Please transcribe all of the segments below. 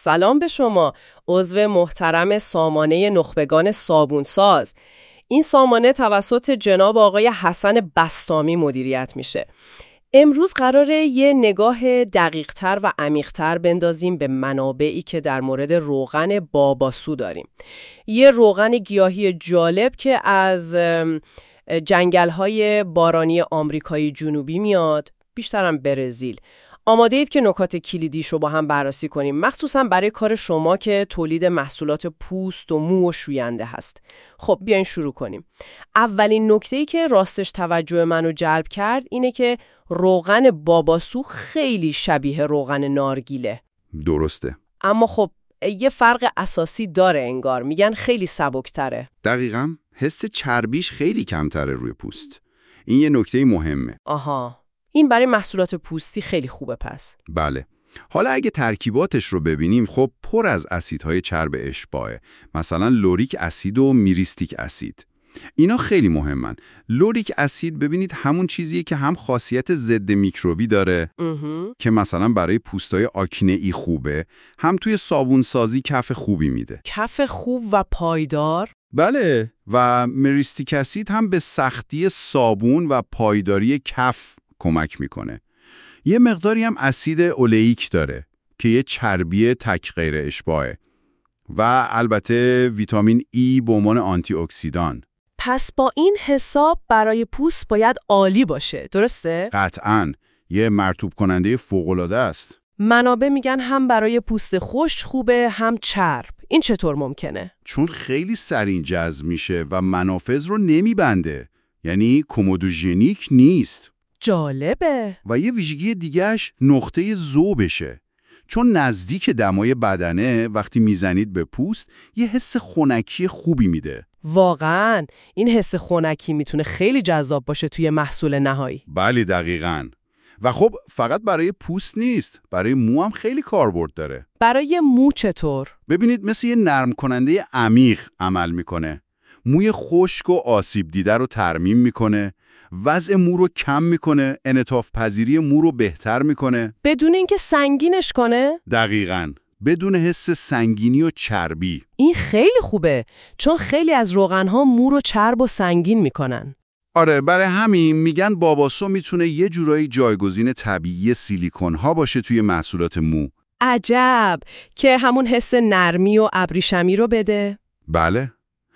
سلام به شما، عضو محترم سامانه نخبگان صابونساز. این سامانه توسط جناب آقای حسن بسطامی مدیریت میشه. امروز قراره یه نگاه دقیق‌تر و عمیق‌تر بندازیم به منابعی که در مورد روغن باباسو داریم. یه روغن گیاهی جالب که از جنگل‌های بارانی آمریکای جنوبی میاد، بیشترم برزیل. آماده اید که نکات کلیدیش رو با هم بررسی کنیم، مخصوصا برای کار شما که تولید محصولات پوست و مو و شوینده هست. خب بیاین شروع کنیم. اولین نکته‌ای که راستش توجه منو جلب کرد اینه که روغن باباسو خیلی شبیه روغن نارگیله. درسته. اما خب یه فرق اساسی داره انگار، میگن خیلی سبک‌تره. دقیقاً، حس چربیش خیلی کمتره روی پوست. این یه نکته مهمه. آها. این برای محصولات پوستی خیلی خوبه پس. بله. حالا اگه ترکیباتش رو ببینیم خب پر از اسیدهای چرب اشباعه. مثلا لوریک اسید و میریستیک اسید. اینا خیلی مهمن. لوریک اسید ببینید همون چیزیه که هم خاصیت ضد میکروبی داره که مثلا برای پوستای آکنه‌ای خوبه، هم توی صابونسازی کف خوبی میده. کف خوب و پایدار؟ بله. و میریستیک اسید هم به سختی صابون و پایداری کف کمک میکنه. یه مقداری هم اسید اولئیک داره که یه چربی تک غیر اشباعه و البته ویتامین ای به عنوان آنتی اکسیدان. پس با این حساب برای پوست باید عالی باشه، درسته؟ قطعاً. یه مرطوب کننده فوق‌العاده است. منابع میگن هم برای پوست خشک خوبه هم چرب. این چطور ممکنه؟ چون خیلی سریع جذب میشه و منافذ رو نمیبنده. یعنی کومودوژنیک نیست. جالبه. و یه ویژگی دیگهش نقطه ذوبشه. چون نزدیک دمای بدنه وقتی میزنید به پوست یه حس خنکی خوبی میده. واقعاً این حس خنکی میتونه خیلی جذاب باشه توی محصول نهایی. بله دقیقاً. و خب فقط برای پوست نیست، برای مو هم خیلی کاربرد داره. برای مو چطور؟ ببینید مثل یه نرم کننده عمیق عمل میکنه. موی خشک و آسیب دیده رو ترمیم میکنه، وضع مو رو کم میکنه، انعطاف پذیری مو رو بهتر میکنه. بدون اینکه سنگینش کنه؟ دقیقاً. بدون حس سنگینی و چربی. این خیلی خوبه، چون خیلی از روغن‌ها مو رو چرب و سنگین میکنن. آره، برای همین میگن باباسو میتونه یه جورایی جایگزین طبیعی سیلیکون‌ها باشه توی محصولات مو. عجب، که همون حس نرمی و ابریشمی رو بده. بله.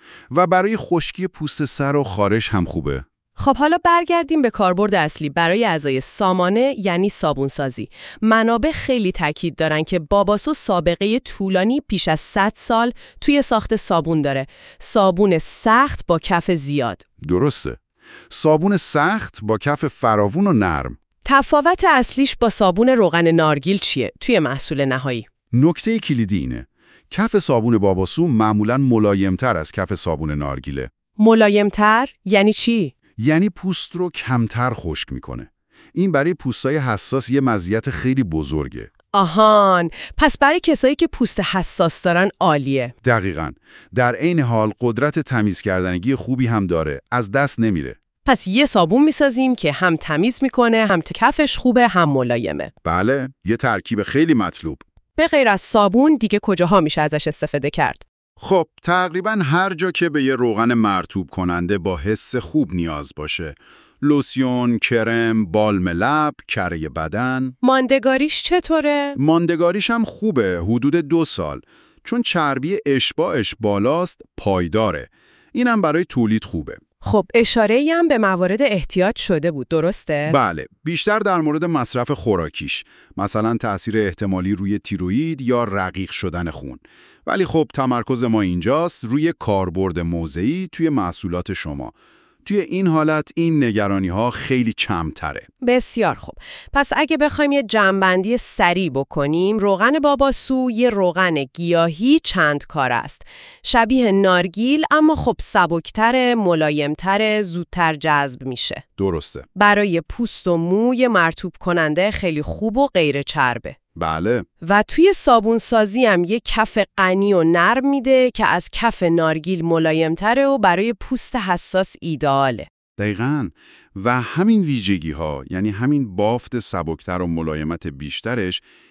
و برای خشکی پوست سر و خارش هم خوبه. خب حالا برگردیم به کاربرد اصلی برای اعضای سامانه، یعنی صابونسازی. منابع خیلی تاکید دارن که باباسو سابقه طولانی بیش از 100 سال توی ساخت صابون داره. صابون سخت با کف زیاد. درسته. صابون سخت با کف فراوون و نرم. تفاوت اصلیش با صابون روغن نارگیل چیه توی محصول نهایی؟ نکته کلیدی اینه. کف صابون باباسو معمولاً ملایم‌تر از کف صابون نارگیله. ملایم‌تر یعنی چی؟ یعنی پوست رو کمتر خشک میکنه. این برای پوستای حساس یه مزیت خیلی بزرگه. آهان، پس برای کسایی که پوست حساس دارن عالیه. دقیقاً. در عین حال قدرت تمیز کردنگی خوبی هم داره. از دست نمیره. پس یه صابون میسازیم که هم تمیز میکنه، هم کفش خوبه، هم ملایمه. بله، یه ترکیب خیلی مطلوب. به غیر از صابون دیگه کجاها میشه ازش استفاده کرد؟ خب تقریباً هر جا که به یه روغن مرطوب کننده با حس خوب نیاز باشه. لوسیون، کرم، بالم لب، کره بدن. ماندگاریش چطوره؟ ماندگاریش هم خوبه، حدود 2 سال. چون چربی اشباعش بالاست، پایداره. اینم برای تولید خوبه. خب اشاره‌ای هم به موارد احتیاط شده بود، درسته؟ بله، بیشتر در مورد مصرف خوراکیش، مثلا تأثیر احتمالی روی تیروئید یا رقیق شدن خون. ولی خب تمرکز ما اینجاست روی کاربرد موضعی توی محصولات شما. توی این حالت این نگرانی‌ها خیلی کمتره. بسیار خوب. پس اگه بخوایم یه جمع‌بندی سریع بکنیم، روغن باباسو یه روغن گیاهی چند کار است. شبیه نارگیل اما خب سبکتر، ملایمتر، زودتر جذب میشه. درسته. برای پوست و مو یه مرطوب کننده خیلی خوب و غیر چربه. بله. و توی صابون سازی هم یه کف غنی و نرم میده که از کف نارگیل ملایمتره و برای پوست حساس ایدئاله. دقیقاً. و همین ویژگی ها، یعنی همین بافت سبکتر و ملایمت بیشترش،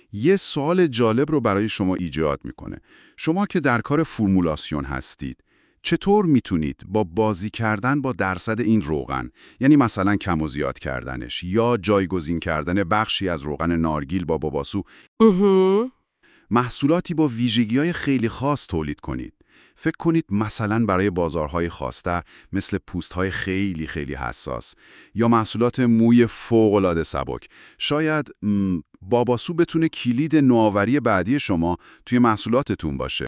یه سوال جالب رو برای شما ایجاد میکنه. شما که در کار فرمولاسیون هستید، چطور میتونید با بازی کردن با درصد این روغن، یعنی مثلا کم و زیاد کردنش یا جایگزین کردن بخشی از روغن نارگیل با باباسو، محصولاتی با ویژگی‌های خیلی خاص تولید کنید؟ فکر کنید مثلا برای بازارهای خاص‌تر مثل پوست‌های خیلی خیلی حساس یا محصولات موی فوق‌العاده سبک. شاید باباسو بتونه کلید نوآوری بعدی شما توی محصولاتتون باشه.